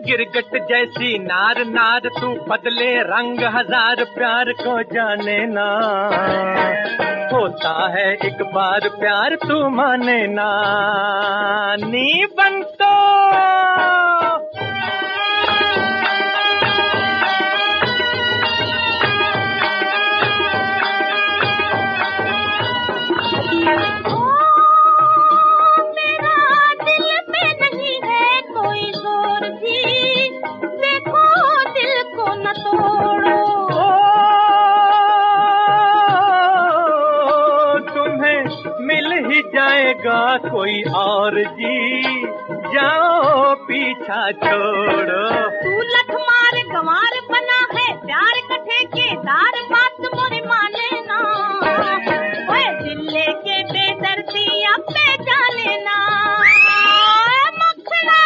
गिरगिट जैसी नार नार तू बदले रंग हजार प्यार को जाने ना। होता है एक बार प्यार तू माने ना। नी बंतो जाएगा कोई और जी, जाओ पीछा छोड़ो। तू लठ मार गंवार बना है प्यार का ठेकेदार, बात मोरी माने ना। ओए दिल लेके बेदर्दी अब पे जाने ना। मखना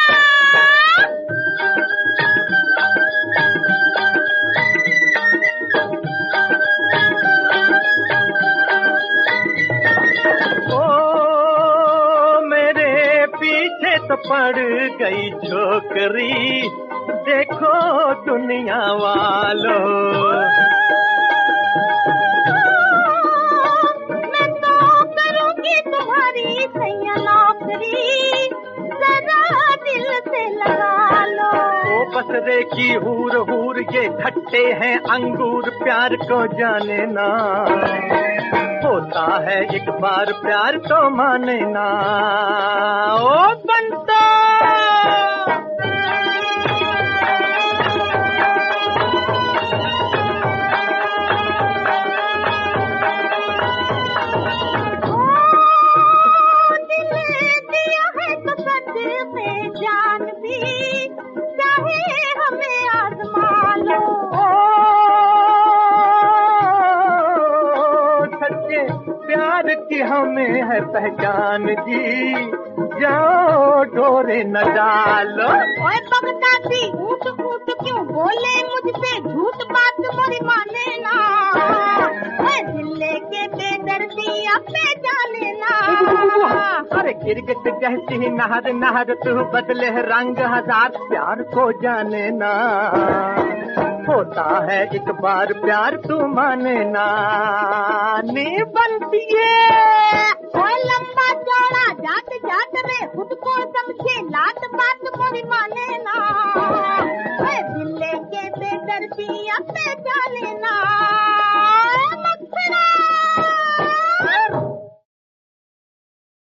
तो पड़ गई छोकरी, देखो दुनिया वालों। मैं तो करूंगी तुम्हारी सैया नौकरी, जरा दिल से लगा लो। ओ बसरे की हूर हूर ये खट्टे हैं अंगूर, प्यार को जाने ना। होता है एक बार प्यार तो माने ना। ओ बंता दिल दिया है तो सच में जान भी, चाहे हमें आजमा लो। प्यार की हमें है पहचान जी, जाओ डोरे न डालो। ओए बगदादी ऊँट ऊँट क्यों बोले मुझसे झूठ, बात मोरी माने ना। ओए दिल लेके बेदर्दी अब पे जाने ना। अरे गिरगिट जैसी नहर नहर तू बदले रंग हजार, प्यार को जाने ना। होता है एक बार प्यार तू माने ना। नी बनती है ओए लंबा चौड़ा जाट जाट में खुद को समझे लाट, बात मोरी माने ना। ओए दिल लेके बेदर्दी अब पे जाने